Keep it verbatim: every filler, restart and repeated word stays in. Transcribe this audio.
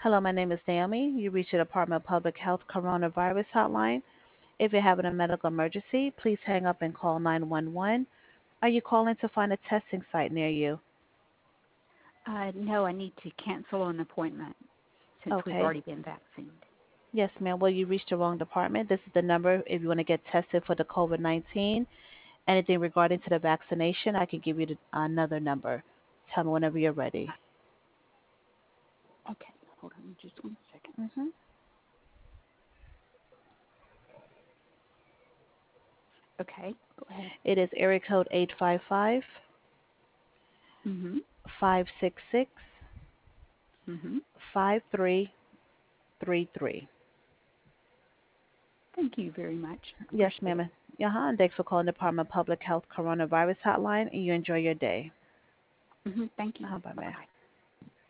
Hello, my name is Naomi. You reached the Department of Public Health Coronavirus Hotline. If you're having a medical emergency, please hang up and call nine one one. Are you calling to find a testing site near you? Uh, no, I need to cancel an appointment since we've Okay. already been vaccinated. Yes, ma'am. Well, you reached the wrong department. This is the number if you want to get tested for the COVID nineteen. Anything regarding to the vaccination, I can give you the, another number. Tell me whenever you're ready. Okay, hold on just one second. Mm-hmm. Okay, go ahead. It is area code eight five five, Mhm. five six six, Mhm. five three three three. Thank you very much. Yes, Appreciate it. ma'am. Uh-huh. And thanks for calling the Department of Public Health Coronavirus Hotline, and you enjoy your day. Mhm. Thank you. Uh-huh. Bye, Bye ma'am. bye.